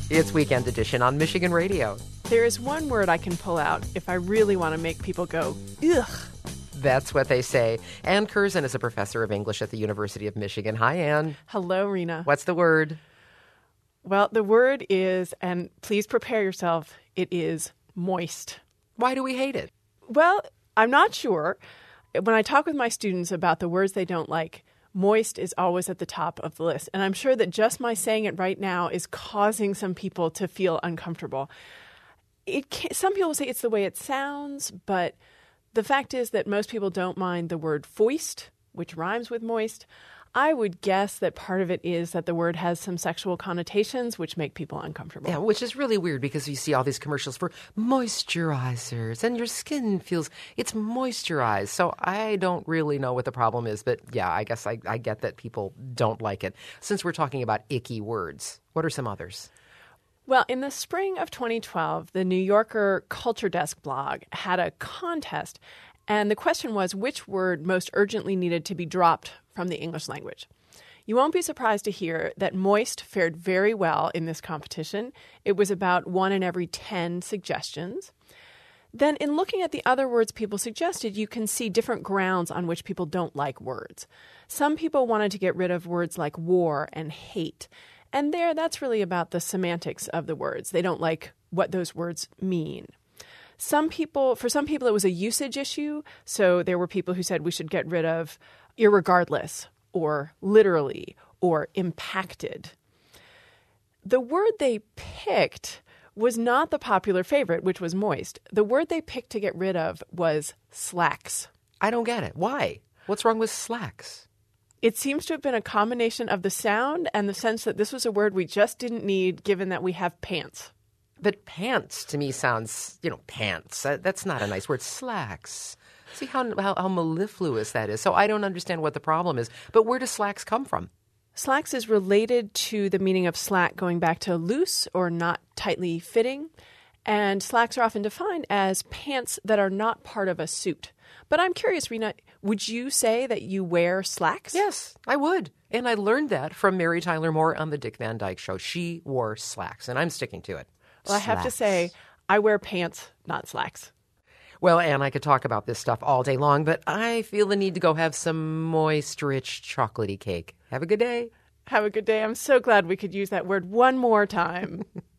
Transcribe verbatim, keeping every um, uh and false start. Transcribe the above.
It's Weekend Edition on Michigan Radio. There is one word I can pull out if I really want to make people go, ugh. That's what they say. Ann Curzon is a professor of English at the University of Michigan. Hi, Ann. Hello, Rena. What's the word? Well, the word is, and please prepare yourself, it is moist. Why do we hate it? Well, I'm not sure. When I talk with my students about the words they don't like, moist is always at the top of the list. And I'm sure that just my saying it right now is causing some people to feel uncomfortable. It can, some people say it's the way it sounds, but the fact is that most people don't mind the word foist, which rhymes with moist. I would guess that part of it is that the word has some sexual connotations, which make people uncomfortable. Yeah, which is really weird because you see all these commercials for moisturizers and your skin feels, it's moisturized. So I don't really know what the problem is. But yeah, I guess I, I get that people don't like it. Since we're talking about icky words, what are some others? Well, in the spring of twenty twelve, the New Yorker Culture Desk blog had a contest. And the question was, which word most urgently needed to be dropped from the English language? You won't be surprised to hear that moist fared very well in this competition. It was about one in every ten suggestions. Then in looking at the other words people suggested, you can see different grounds on which people don't like words. Some people wanted to get rid of words like war and hate. And there, that's really about the semantics of the words. They don't like what those words mean. Some people, for some people, it was a usage issue. So there were people who said we should get rid of irregardless or literally or impacted. The word they picked was not the popular favorite, which was moist. The word they picked to get rid of was slacks. I don't get it. Why? What's wrong with slacks? It seems to have been a combination of the sound and the sense that this was a word we just didn't need given that we have pants. But pants to me sounds, you know, pants. Uh, that's not a nice word. Slacks. See how, how how mellifluous that is. So I don't understand what the problem is. But where do slacks come from? Slacks is related to the meaning of slack going back to loose or not tightly fitting. And slacks are often defined as pants that are not part of a suit. But I'm curious, Rena, would you say that you wear slacks? Yes, I would. And I learned that from Mary Tyler Moore on the Dick Van Dyke Show. She wore slacks, and I'm sticking to it. Well, I have to say, I wear pants, not slacks. Well, Anne, I could talk about this stuff all day long, but I feel the need to go have some moist, rich, chocolatey cake. Have a good day. Have a good day. I'm so glad we could use that word one more time.